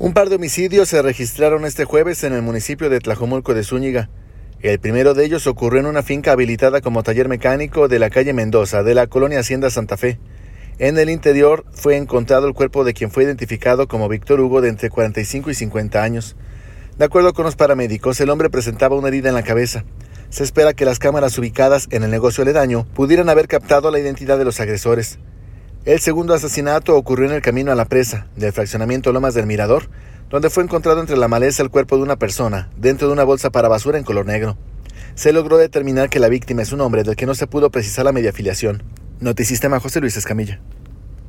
Un par de homicidios se registraron este jueves en el municipio de Tlajomulco de Zúñiga. El primero de ellos ocurrió en una finca habilitada como taller mecánico de la calle Mendoza, de la colonia Hacienda Santa Fe. En el interior fue encontrado el cuerpo de quien fue identificado como Víctor Hugo, de entre 45 y 50 años. De acuerdo con los paramédicos, el hombre presentaba una herida en la cabeza. Se espera que las cámaras ubicadas en el negocio aledaño pudieran haber captado la identidad de los agresores. El segundo asesinato ocurrió en el camino a la presa del fraccionamiento Lomas del Mirador, donde fue encontrado entre la maleza el cuerpo de una persona dentro de una bolsa para basura en color negro. Se logró determinar que la víctima es un hombre del que no se pudo precisar la mediafiliación. Notisistema, José Luis Escamilla.